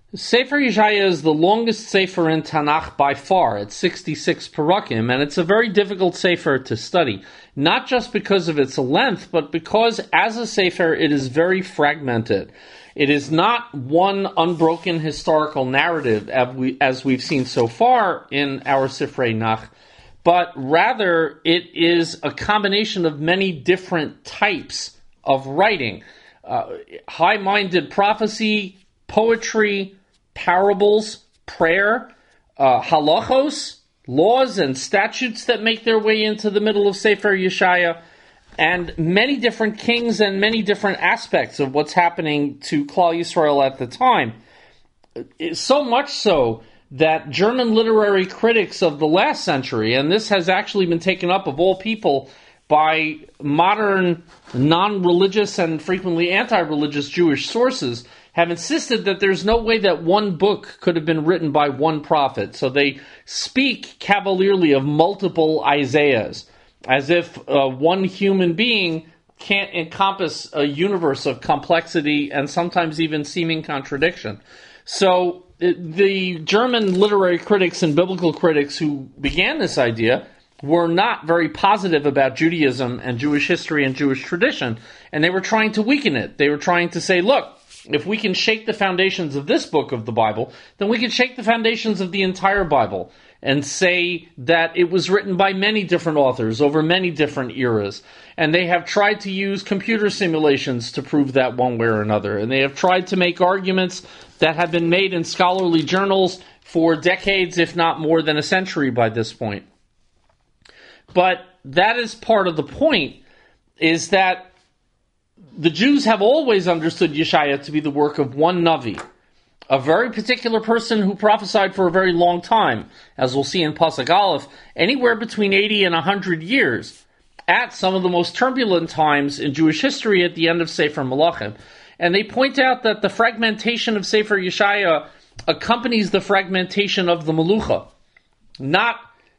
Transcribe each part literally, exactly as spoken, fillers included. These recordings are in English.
Sefer Yeshaya is the longest sefer in Tanakh by far. It's sixty-six parakim, and it's a very difficult sefer to study. Not just because of its length, but because as a sefer it is very fragmented. It is not one unbroken historical narrative as, we, as we've seen so far in our Sifrei Nach, but rather it is a combination of many different types of writing. Uh, high-minded prophecy, poetry, parables, prayer, uh, halachos, laws and statutes that make their way into the middle of Sefer Yeshaya, and many different kings and many different aspects of what's happening to Klal Yisrael at the time. So much so that German literary critics of the last century, and this has actually been taken up of all people by modern non-religious and frequently anti-religious Jewish sources, have insisted that there's no way that one book could have been written by one prophet. So they speak cavalierly of multiple Isaiahs, as if uh, one human being can't encompass a universe of complexity and sometimes even seeming contradiction. So it, the German literary critics and biblical critics who began this idea were not very positive about Judaism and Jewish history and Jewish tradition, and they were trying to weaken it. They were trying to say, look, if we can shake the foundations of this book of the Bible, then we can shake the foundations of the entire Bible and say that it was written by many different authors over many different eras. And they have tried to use computer simulations to prove that one way or another. And they have tried to make arguments that have been made in scholarly journals for decades, if not more than a century by this point. But that is part of the point, is that the Jews have always understood Yeshaya to be the work of one Navi, a very particular person who prophesied for a very long time, as we'll see in Pasuk Aleph, anywhere between eighty and one hundred years, at some of the most turbulent times in Jewish history at the end of Sefer Melachim. And they point out that the fragmentation of Sefer Yeshaya accompanies the fragmentation of the Melucha. Not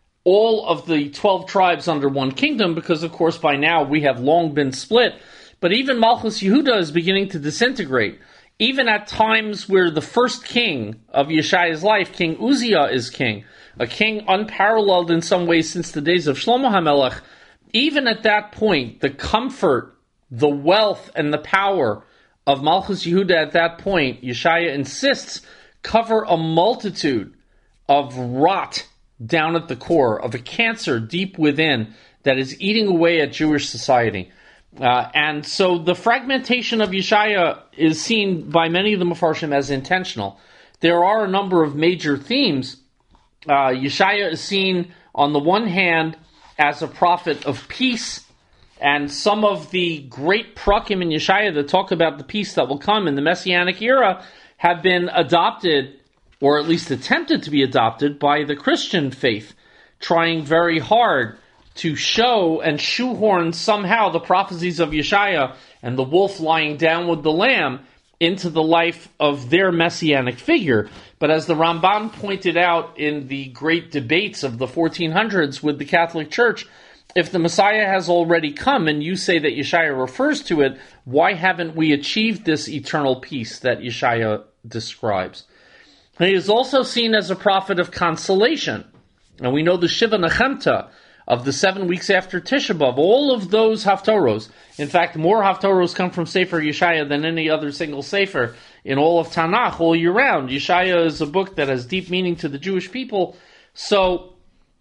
all of the twelve tribes under one kingdom, because of course by now we have long been split, but even Malchus Yehuda is beginning to disintegrate. Even at times where the first king of Yeshaya's life, King Uzziah, is king, a king unparalleled in some ways since the days of Shlomo HaMelech, even at that point, the comfort, the wealth, and the power of Malchus Yehuda at that point, Yeshaya insists, cover a multitude of rot down at the core, of a cancer deep within that is eating away at Jewish society. Uh, and so the fragmentation of Yeshaya is seen by many of the Mefarshim as intentional. There are a number of major themes. Uh, Yeshaya is seen, on the one hand, as a prophet of peace, and some of the great prakim in Yeshaya that talk about the peace that will come in the Messianic era have been adopted, or at least attempted to be adopted, by the Christian faith, trying very hard to show and shoehorn somehow the prophecies of Yeshaya and the wolf lying down with the lamb into the life of their messianic figure. But as the Ramban pointed out in the great debates of the fourteen hundreds with the Catholic Church, if the Messiah has already come and you say that Yeshaya refers to it, why haven't we achieved this eternal peace that Yeshaya describes? And he is also seen as a prophet of consolation. And we know the Shiva Nechemta, of the seven weeks after Tisha B'Av, all of those Haftorahs, in fact, more Haftorahs come from Sefer Yeshaya than any other single Sefer in all of Tanakh all year round. Yeshaya is a book that has deep meaning to the Jewish people. So,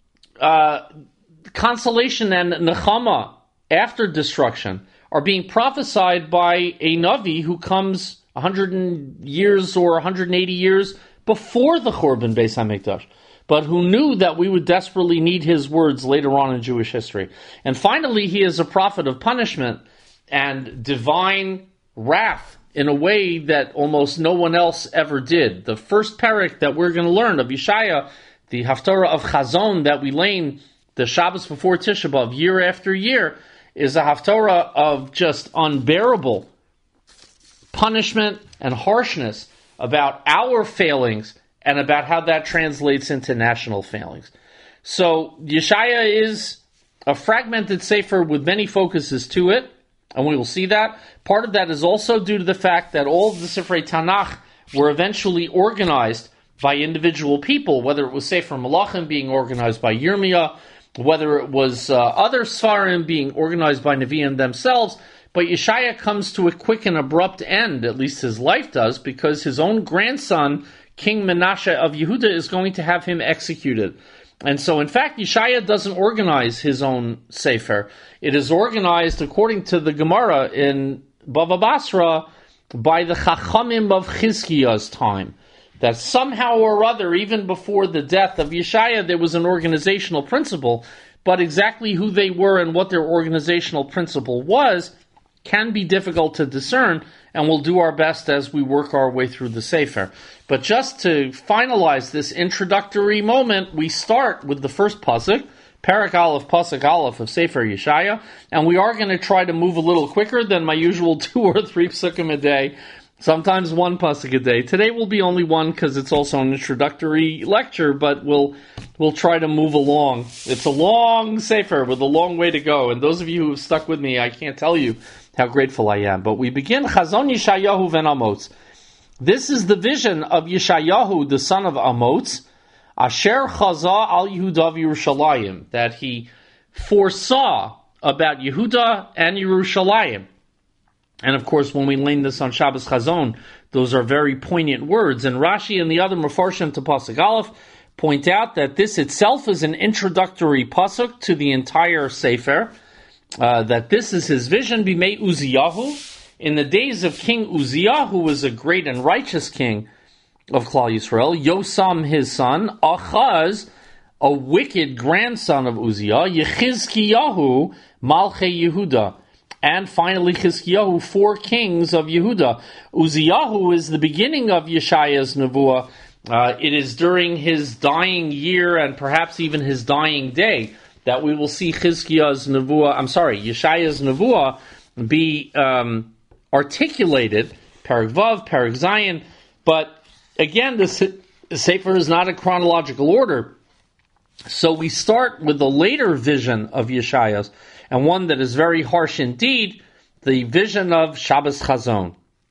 uh, consolation and Nechama after destruction are being prophesied by a Navi who comes one hundred years or one hundred eighty years before the Churban Beis HaMikdash, but who knew that we would desperately need his words later on in Jewish history. And finally, he is a prophet of punishment and divine wrath in a way that almost no one else ever did. The first parak that we're going to learn of Yeshaya, the Haftarah of Chazon that we lane the Shabbos before Tisha B'Av year after year, is a Haftarah of just unbearable punishment and harshness about our failings and about how that translates into national failings. So Yeshaya is a fragmented sefer with many focuses to it, and we will see that. Part of that is also due to the fact that all of the Sifrei Tanakh were eventually organized by individual people, whether it was Sefer Malachim being organized by Yirmiyah, whether it was uh, other Sfarim being organized by Nevi'im themselves. But Yeshaya comes to a quick and abrupt end, at least his life does, because his own grandson, King Menashe of Yehuda, is going to have him executed. And so, in fact, Yeshaya doesn't organize his own Sefer. It is organized, according to the Gemara in Bava Basra, by the Chachamim of Chizkiah's time. That somehow or other, even before the death of Yeshaya, there was an organizational principle, but exactly who they were and what their organizational principle was can be difficult to discern, and we'll do our best as we work our way through the Sefer. But just to finalize this introductory moment, we start with the first pasuk, Parak Aleph, Pasuk Aleph of Sefer Yeshaya, and we are going to try to move a little quicker than my usual two or three psukim a day, sometimes one pasuk a day. Today will be only one because it's also an introductory lecture, but we'll we'll try to move along. It's a long Sefer with a long way to go, and those of you who have stuck with me, I can't tell you how grateful I am. But we begin Chazon Yeshayahu ben Amoz. This is the vision of Yeshayahu, the son of Amoz, Asher Chaza al Yehuda Yerushalayim, that he foresaw about Yehuda and Yerushalayim. And of course, when we learn this on Shabbos Chazon, those are very poignant words. And Rashi and the other Mefarshim to Pasuk Aleph point out that this itself is an introductory pasuk to the entire Sefer. Uh, that this is his vision, Bimei Uziyahu, in the days of King Uzziah, who was a great and righteous king of Klal Yisrael, Yosam his son, Achaz, a wicked grandson of Uzziah, Yechizkiyahu, Malchei Yehuda, and finally Chizkiyahu, four kings of Yehuda. Uzziyahu is the beginning of Yeshaya's Nevuah. Uh, it is during his dying year and perhaps even his dying day that we will see Chizkiah's Nevuah, I'm sorry, Yeshaya's Nevuah be um, articulated, Perek Vav, Perek Zayin, but again, the Sefer is not a chronological order, so we start with the later vision of Yeshaya's, and one that is very harsh indeed, the vision of Shabbos Chazon.